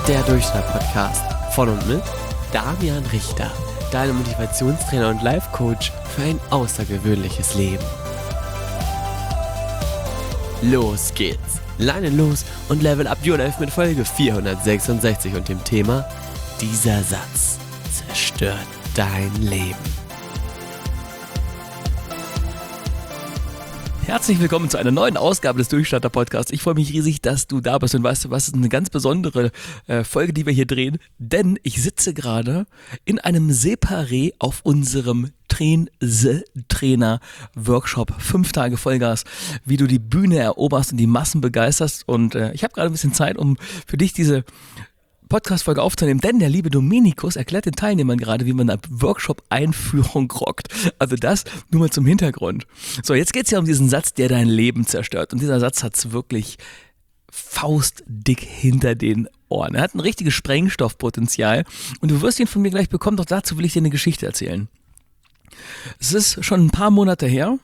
Der Durchschnitt-Podcast von und mit Damian Richter, deinem Motivationstrainer und Life-Coach für ein außergewöhnliches Leben. Los geht's! Leine los und level up your life mit Folge 466 und dem Thema: Dieser Satz zerstört dein Leben. Herzlich willkommen zu einer neuen Ausgabe des Durchstarter-Podcasts. Ich freue mich riesig, dass du da bist und weißt du was, es ist eine ganz besondere Folge, die wir hier drehen, denn ich sitze gerade in einem Separé auf unserem Trainer-Workshop. 5 Tage Vollgas, wie du die Bühne eroberst und die Massen begeisterst, und ich habe gerade ein bisschen Zeit, um für dich diese Podcast-Folge aufzunehmen, denn der liebe Dominikus erklärt den Teilnehmern gerade, wie man eine Workshop-Einführung rockt. Also das nur mal zum Hintergrund. So, jetzt geht's ja um diesen Satz, der dein Leben zerstört. Und dieser Satz hat's wirklich faustdick hinter den Ohren. Er hat ein richtiges Sprengstoffpotenzial und du wirst ihn von mir gleich bekommen, doch dazu will ich dir eine Geschichte erzählen. Es ist schon ein paar Monate her.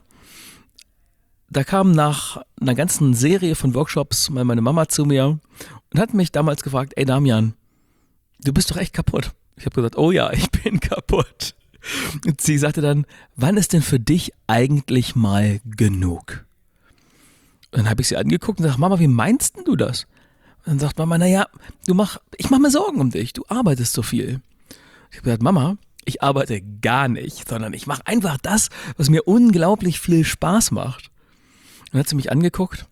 Da kam nach einer ganzen Serie von Workshops mal meine Mama zu mir und hat mich damals gefragt: Ey Damian, du bist doch echt kaputt. Ich habe gesagt: Oh ja, ich bin kaputt. Und sie sagte dann: Wann ist denn für dich eigentlich mal genug? Und dann habe ich sie angeguckt und gesagt: Mama, wie meinst denn du das? Und dann sagt Mama: Naja, ich mache mir Sorgen um dich, du arbeitest so viel. Ich habe gesagt: Mama, ich arbeite gar nicht, sondern ich mache einfach das, was mir unglaublich viel Spaß macht. Dann hat sie mich angeguckt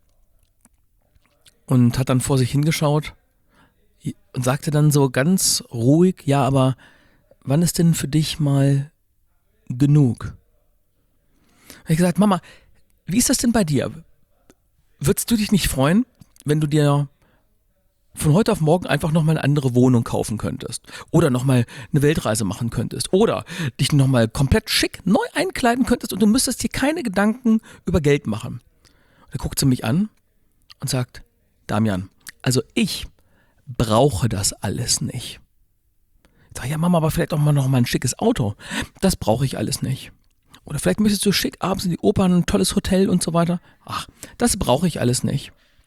und hat dann vor sich hingeschaut und sagte dann so ganz ruhig: Ja, aber wann ist denn für dich mal genug? Ich habe gesagt: Mama, wie ist das denn bei dir? Würdest du dich nicht freuen, wenn du dir von heute auf morgen einfach nochmal eine andere Wohnung kaufen könntest? Oder nochmal eine Weltreise machen könntest? Oder dich nochmal komplett schick neu einkleiden könntest und du müsstest dir keine Gedanken über Geld machen? Da guckt sie mich an und sagt: Damian, also ich brauche das alles nicht. Ich sage: Ja Mama, aber vielleicht auch mal noch mal ein schickes Auto. Das brauche ich alles nicht. Oder vielleicht möchtest du schick abends in die Oper, ein tolles Hotel und so weiter. Ach, das brauche ich alles nicht.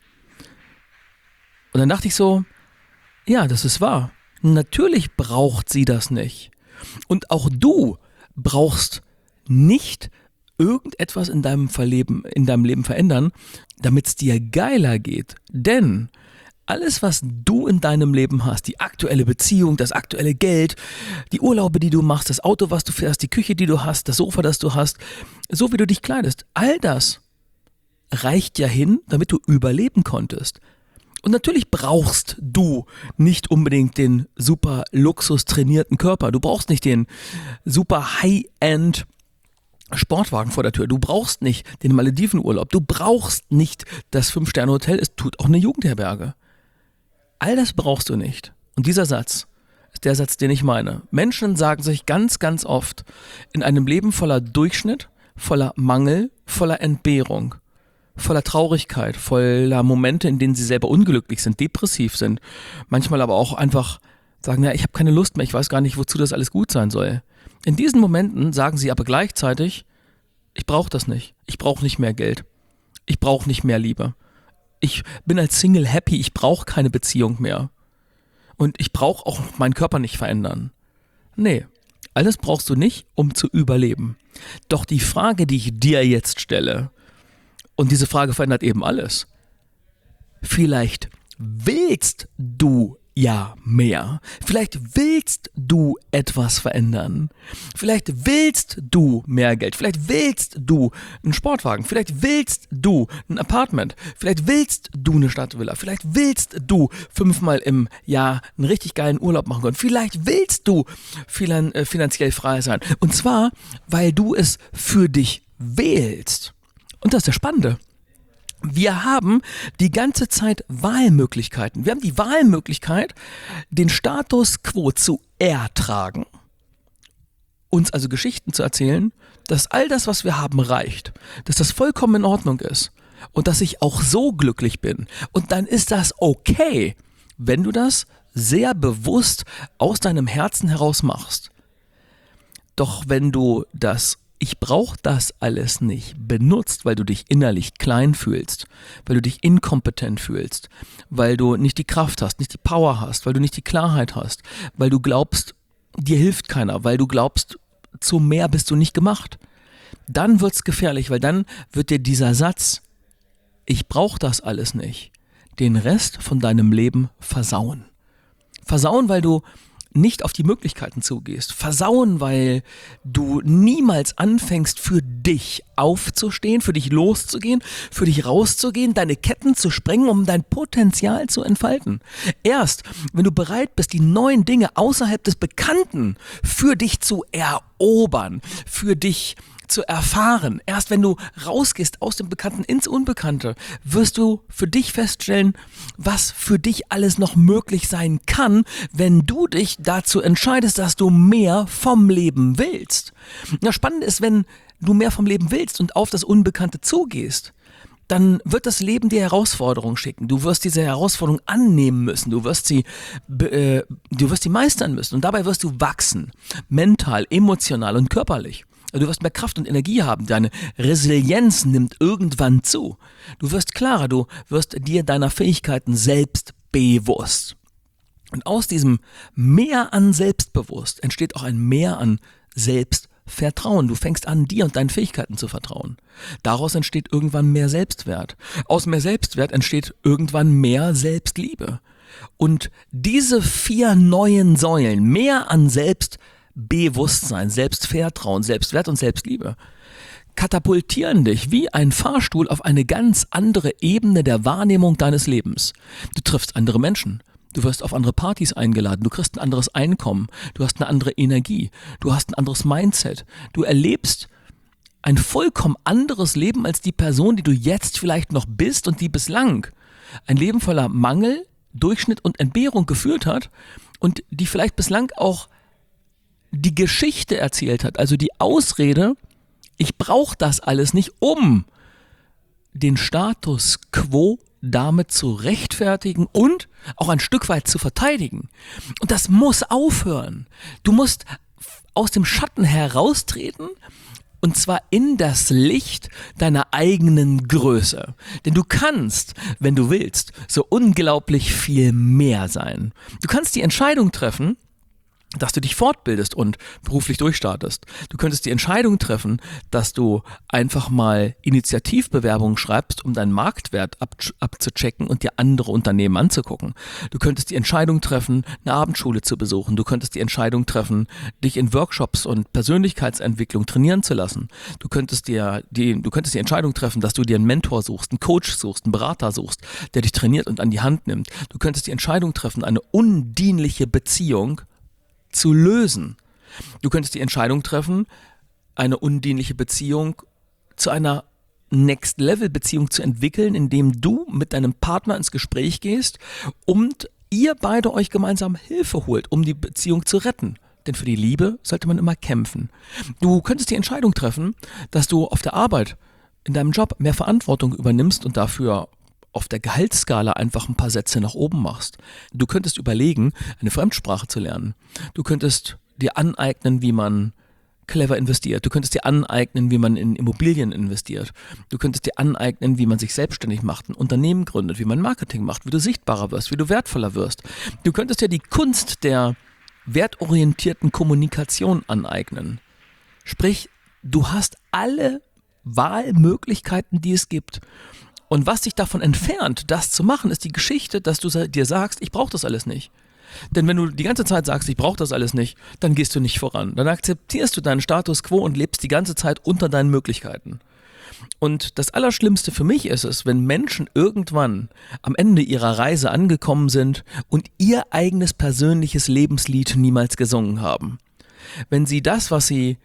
Und dann dachte ich so: Ja, das ist wahr. Natürlich braucht sie das nicht. Und auch du brauchst nicht irgendetwas in deinem Leben verändern, damit es dir geiler geht. Denn alles, was du in deinem Leben hast, die aktuelle Beziehung, das aktuelle Geld, die Urlaube, die du machst, das Auto, was du fährst, die Küche, die du hast, das Sofa, das du hast, so wie du dich kleidest, all das reicht ja hin, damit du überleben konntest. Und natürlich brauchst du nicht unbedingt den super Luxus trainierten Körper. Du brauchst nicht den super High-End Sportwagen vor der Tür. Du brauchst nicht den Maledivenurlaub. Du brauchst nicht das 5-Sterne-Hotel. Es tut auch eine Jugendherberge. All das brauchst du nicht. Und dieser Satz ist der Satz, den ich meine. Menschen sagen sich ganz, ganz oft in einem Leben voller Durchschnitt, voller Mangel, voller Entbehrung, voller Traurigkeit, voller Momente, in denen sie selber unglücklich sind, depressiv sind, manchmal aber auch einfach sagen: Ja, ich habe keine Lust mehr, ich weiß gar nicht, wozu das alles gut sein soll. In diesen Momenten sagen sie aber gleichzeitig: Ich brauche das nicht. Ich brauche nicht mehr Geld. Ich brauche nicht mehr Liebe. Ich bin als Single happy. Ich brauche keine Beziehung mehr. Und ich brauche auch meinen Körper nicht verändern. Nee, alles brauchst du nicht, um zu überleben. Doch die Frage, die ich dir jetzt stelle, und diese Frage verändert eben alles: Vielleicht willst du ja mehr. Vielleicht willst du etwas verändern. Vielleicht willst du mehr Geld. Vielleicht willst du einen Sportwagen. Vielleicht willst du ein Apartment. Vielleicht willst du eine Stadtvilla. Vielleicht willst du 5-mal im Jahr einen richtig geilen Urlaub machen können. Vielleicht willst du finanziell frei sein. Und zwar, weil du es für dich wählst. Und das ist das Spannende. Wir haben die ganze Zeit Wahlmöglichkeiten. Wir haben die Wahlmöglichkeit, den Status quo zu ertragen. Uns also Geschichten zu erzählen, dass all das, was wir haben, reicht. Dass das vollkommen in Ordnung ist. Und dass ich auch so glücklich bin. Und dann ist das okay, wenn du das sehr bewusst aus deinem Herzen heraus machst. Doch wenn du das Ich brauche das alles nicht benutzt, weil du dich innerlich klein fühlst, weil du dich inkompetent fühlst, weil du nicht die Kraft hast, nicht die Power hast, weil du nicht die Klarheit hast, weil du glaubst, dir hilft keiner, weil du glaubst, zu mehr bist du nicht gemacht. Dann wird's gefährlich, weil dann wird dir dieser Satz, ich brauche das alles nicht, den Rest von deinem Leben versauen. Versauen, weil du nicht auf die Möglichkeiten zugehst. Versauen, weil du niemals anfängst, für dich aufzustehen, für dich loszugehen, für dich rauszugehen, deine Ketten zu sprengen, um dein Potenzial zu entfalten. Erst, wenn du bereit bist, die neuen Dinge außerhalb des Bekannten für dich zu erobern, für dich zu erfahren. Erst wenn du rausgehst aus dem Bekannten ins Unbekannte, wirst du für dich feststellen, was für dich alles noch möglich sein kann, wenn du dich dazu entscheidest, dass du mehr vom Leben willst. Das Spannende ist, wenn du mehr vom Leben willst und auf das Unbekannte zugehst, dann wird das Leben dir Herausforderungen schicken. Du wirst diese Herausforderung annehmen müssen. Du wirst sie meistern müssen. Und dabei wirst du wachsen. Mental, emotional und körperlich. Du wirst mehr Kraft und Energie haben. Deine Resilienz nimmt irgendwann zu. Du wirst klarer. Du wirst dir deiner Fähigkeiten selbst bewusst. Und aus diesem Mehr an Selbstbewusst entsteht auch ein Mehr an Selbstvertrauen. Du fängst an, dir und deinen Fähigkeiten zu vertrauen. Daraus entsteht irgendwann mehr Selbstwert. Aus mehr Selbstwert entsteht irgendwann mehr Selbstliebe. Und diese 4 neuen Säulen, mehr an Selbstbewusstsein, Selbstvertrauen, Selbstwert und Selbstliebe, katapultieren dich wie ein Fahrstuhl auf eine ganz andere Ebene der Wahrnehmung deines Lebens. Du triffst andere Menschen. Du wirst auf andere Partys eingeladen, du kriegst ein anderes Einkommen, du hast eine andere Energie, du hast ein anderes Mindset. Du erlebst ein vollkommen anderes Leben als die Person, die du jetzt vielleicht noch bist und die bislang ein Leben voller Mangel, Durchschnitt und Entbehrung geführt hat und die vielleicht bislang auch die Geschichte erzählt hat, also die Ausrede, ich brauche das alles nicht, um den Status quo damit zu rechtfertigen und auch ein Stück weit zu verteidigen. Und das muss aufhören. Du musst aus dem Schatten heraustreten und zwar in das Licht deiner eigenen Größe. Denn du kannst, wenn du willst, so unglaublich viel mehr sein. Du kannst die Entscheidung treffen, dass du dich fortbildest und beruflich durchstartest. Du könntest die Entscheidung treffen, dass du einfach mal Initiativbewerbungen schreibst, um deinen Marktwert abzuchecken und dir andere Unternehmen anzugucken. Du könntest die Entscheidung treffen, eine Abendschule zu besuchen. Du könntest die Entscheidung treffen, dich in Workshops und Persönlichkeitsentwicklung trainieren zu lassen. Du könntest die Entscheidung treffen, dass du dir einen Mentor suchst, einen Coach suchst, einen Berater suchst, der dich trainiert und an die Hand nimmt. Du könntest die Entscheidung treffen, eine undienliche Beziehung zu lösen. Du könntest die Entscheidung treffen, eine undienliche Beziehung zu einer Next-Level-Beziehung zu entwickeln, indem du mit deinem Partner ins Gespräch gehst und ihr beide euch gemeinsam Hilfe holt, um die Beziehung zu retten. Denn für die Liebe sollte man immer kämpfen. Du könntest die Entscheidung treffen, dass du auf der Arbeit, in deinem Job mehr Verantwortung übernimmst und dafür auf der Gehaltsskala einfach ein paar Sätze nach oben machst. Du könntest überlegen, eine Fremdsprache zu lernen. Du könntest dir aneignen, wie man clever investiert. Du könntest dir aneignen, wie man in Immobilien investiert. Du könntest dir aneignen, wie man sich selbstständig macht, ein Unternehmen gründet, wie man Marketing macht, wie du sichtbarer wirst, wie du wertvoller wirst. Du könntest dir die Kunst der wertorientierten Kommunikation aneignen. Sprich, du hast alle Wahlmöglichkeiten, die es gibt. Und was dich davon entfernt, das zu machen, ist die Geschichte, dass du dir sagst, ich brauche das alles nicht. Denn wenn du die ganze Zeit sagst, ich brauche das alles nicht, dann gehst du nicht voran. Dann akzeptierst du deinen Status quo und lebst die ganze Zeit unter deinen Möglichkeiten. Und das Allerschlimmste für mich ist es, wenn Menschen irgendwann am Ende ihrer Reise angekommen sind und ihr eigenes persönliches Lebenslied niemals gesungen haben. Wenn sie das, was sie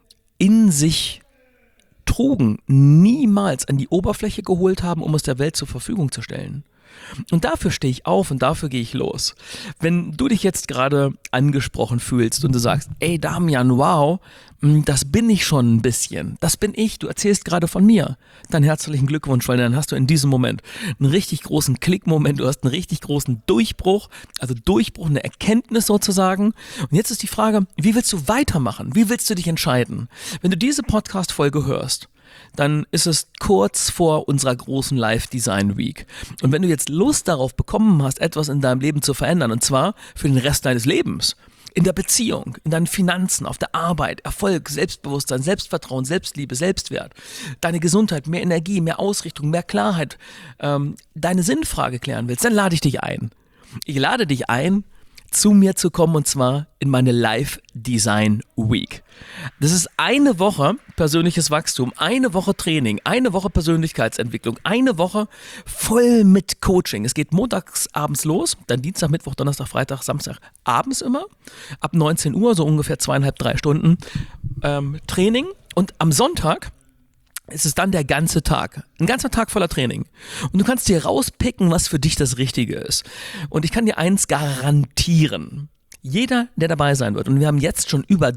in sich trugen, niemals an die Oberfläche geholt haben, um es der Welt zur Verfügung zu stellen. Und dafür stehe ich auf und dafür gehe ich los. Wenn du dich jetzt gerade angesprochen fühlst und du sagst, ey Damian, wow, das bin ich schon ein bisschen. Das bin ich, du erzählst gerade von mir. Dann herzlichen Glückwunsch, weil dann hast du in diesem Moment einen richtig großen Klickmoment, du hast einen richtig großen Durchbruch, eine Erkenntnis sozusagen. Und jetzt ist die Frage, wie willst du weitermachen? Wie willst du dich entscheiden? Wenn du diese Podcast-Folge hörst, dann ist es kurz vor unserer großen Live-Design-Week. Und wenn du jetzt Lust darauf bekommen hast, etwas in deinem Leben zu verändern, und zwar für den Rest deines Lebens, in der Beziehung, in deinen Finanzen, auf der Arbeit, Erfolg, Selbstbewusstsein, Selbstvertrauen, Selbstliebe, Selbstwert, deine Gesundheit, mehr Energie, mehr Ausrichtung, mehr Klarheit, deine Sinnfrage klären willst, dann lade ich dich ein. Ich lade dich ein, zu mir zu kommen, und zwar in meine Live Design Week. Das ist eine Woche persönliches Wachstum, eine Woche Training, eine Woche Persönlichkeitsentwicklung, eine Woche voll mit Coaching. Es geht montags abends los, dann Dienstag, Mittwoch, Donnerstag, Freitag, Samstag abends immer, ab 19 Uhr, so ungefähr 2,5, 3 Stunden Training, und am Sonntag ist es dann der ganze Tag. Ein ganzer Tag voller Training. Und du kannst dir rauspicken, was für dich das Richtige ist. Und ich kann dir eins garantieren. Jeder, der dabei sein wird, und wir haben jetzt schon über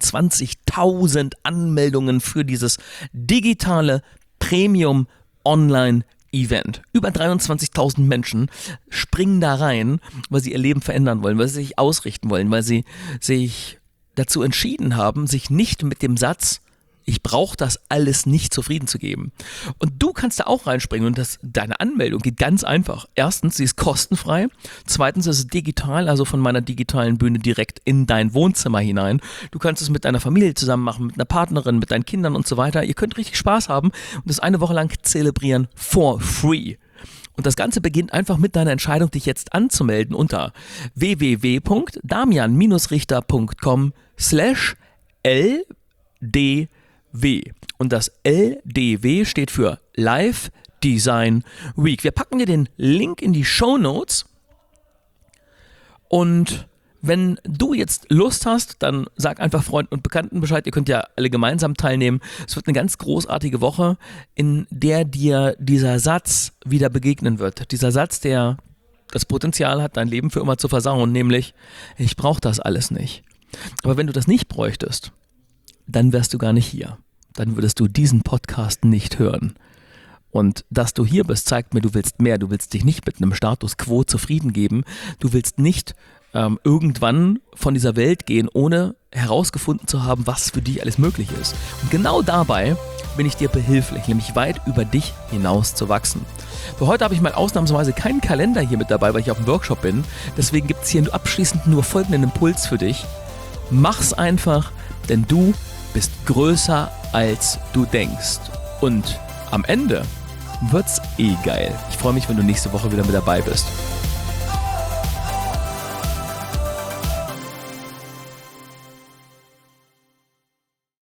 23.000 Anmeldungen für dieses digitale Premium Online Event. Über 23.000 Menschen springen da rein, weil sie ihr Leben verändern wollen, weil sie sich ausrichten wollen, weil sie sich dazu entschieden haben, sich nicht mit dem Satz ich brauche das alles nicht zufrieden zu geben. Und du kannst da auch reinspringen, und deine Anmeldung geht ganz einfach. Erstens, sie ist kostenfrei. Zweitens, es ist digital, also von meiner digitalen Bühne direkt in dein Wohnzimmer hinein. Du kannst es mit deiner Familie zusammen machen, mit einer Partnerin, mit deinen Kindern und so weiter. Ihr könnt richtig Spaß haben und das eine Woche lang zelebrieren for free. Und das Ganze beginnt einfach mit deiner Entscheidung, dich jetzt anzumelden unter www.damian-richter.com/LDW. Und das LDW steht für Live Design Week. Wir packen dir den Link in die Shownotes, und wenn du jetzt Lust hast, dann sag einfach Freunden und Bekannten Bescheid. Ihr könnt ja alle gemeinsam teilnehmen. Es wird eine ganz großartige Woche, in der dir dieser Satz wieder begegnen wird. Dieser Satz, der das Potenzial hat, dein Leben für immer zu versauen, nämlich, ich brauche das alles nicht. Aber wenn du das nicht bräuchtest, dann wärst du gar nicht hier. Dann würdest du diesen Podcast nicht hören. Und dass du hier bist, zeigt mir, du willst mehr. Du willst dich nicht mit einem Status quo zufrieden geben. Du willst nicht irgendwann von dieser Welt gehen, ohne herausgefunden zu haben, was für dich alles möglich ist. Und genau dabei bin ich dir behilflich, nämlich weit über dich hinaus zu wachsen. Für heute habe ich mal ausnahmsweise keinen Kalender hier mit dabei, weil ich auf dem Workshop bin. Deswegen gibt es hier abschließend nur folgenden Impuls für dich. Mach's einfach, denn du bist größer als du denkst. Und am Ende wird's geil. Ich freue mich, wenn du nächste Woche wieder mit dabei bist.